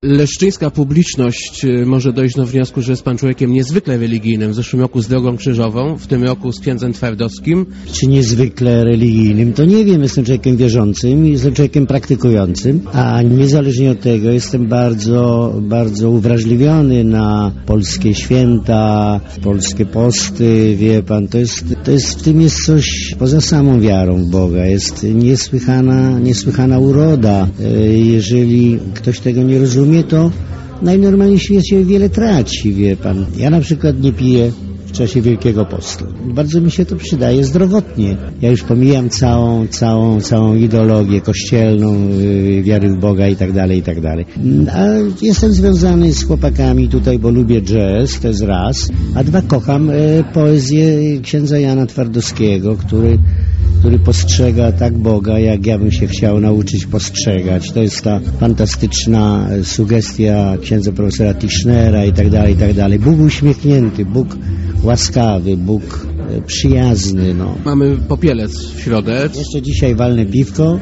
Leszczyńska publiczność może dojść do wniosku, że jest pan człowiekiem niezwykle religijnym. W zeszłym roku z Drogą Krzyżową, w tym roku z księdzem Twardowskim. Czy niezwykle religijnym, to nie wiem. Jestem człowiekiem wierzącym, jestem człowiekiem praktykującym, a niezależnie od tego jestem bardzo uwrażliwiony na polskie święta, polskie posty, wie pan. W tym jest coś poza samą wiarą w Boga. Jest niesłychana uroda. Jeżeli ktoś tego nie rozumie, to najnormalniej w świecie wiele traci, wie pan. Ja na przykład nie piję w czasie Wielkiego Postu. Bardzo mi się to przydaje zdrowotnie. Ja już pomijam całą ideologię kościelną, wiary w Boga i tak dalej. A jestem związany z chłopakami tutaj, bo lubię jazz, to jest raz, a dwa, kocham poezję księdza Jana Twardowskiego, który postrzega tak Boga, jak ja bym się chciał nauczyć postrzegać. To jest ta fantastyczna sugestia księdza profesora Tischnera i tak dalej. Bóg uśmiechnięty, Bóg łaskawy, Bóg przyjazny. No. Mamy popielec w środę. Jeszcze dzisiaj walne piwko,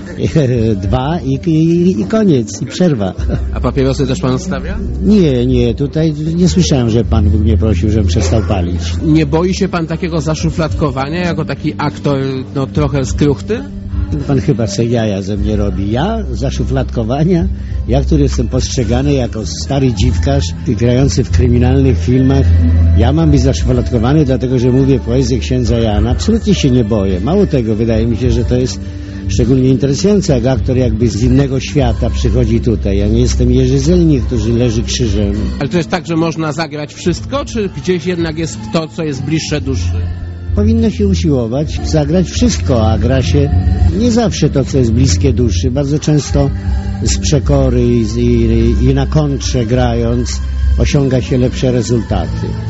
2 i koniec, i przerwa. A papierosy też pan stawia? Nie, tutaj nie słyszałem, że Pan Bóg mnie prosił, żebym przestał palić. Nie boi się pan takiego zaszufladkowania jako taki aktor, trochę skruchty? Pan chyba se jaja ze mnie robi. Ja zaszufladkowania, ja, który jestem postrzegany jako stary dziwkarz grający w kryminalnych filmach, ja mam być zaszufladkowany, dlatego że mówię poezję księdza Jana. Absolutnie się nie boję. Mało tego, wydaje mi się, że to jest szczególnie interesujące, jak aktor jakby z innego świata przychodzi tutaj. Ja nie jestem Jerzy Zelnik, który leży krzyżem. Ale to jest tak, że można zagrać wszystko, czy gdzieś jednak jest to, co jest bliższe duszy? Powinno się usiłować, zagrać wszystko, a gra się nie zawsze to, co jest bliskie duszy. Bardzo często z przekory i na kontrze grając osiąga się lepsze rezultaty.